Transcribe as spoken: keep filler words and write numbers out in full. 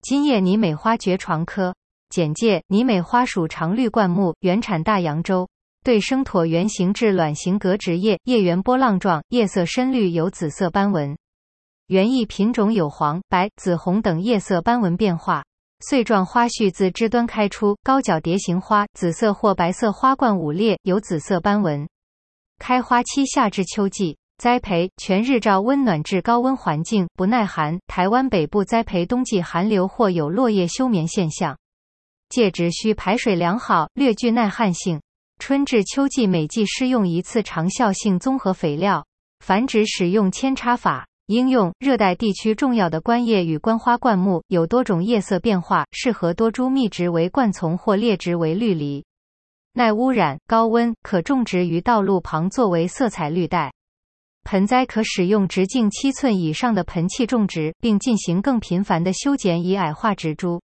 金叶拟美花蕨床科。简介：拟美花属常绿灌木，原产大洋洲，对生椭圆形至卵形革直叶，叶缘波浪状，叶色深绿，有紫色斑纹。园艺品种有黄、白、紫红等叶色斑纹变化。穗状花序自枝端开出，高角蝶形花，紫色或白色花冠五列，有紫色斑纹。开花期夏至秋季。栽培：全日照温暖至高温环境，不耐寒。台湾北部栽培冬季寒流或有落叶休眠现象。介质需排水良好，略具耐旱性。春至秋季每季施用一次长效性综合肥料。繁殖使用扦插法。应用：热带地区重要的观叶与观花灌木，有多种叶色变化，适合多株密植为灌丛或列植为绿篱。耐污染、高温，可种植于道路旁作为色彩绿带。盆栽可使用直径七寸以上的盆器种植，并进行更频繁的修剪以矮化植株。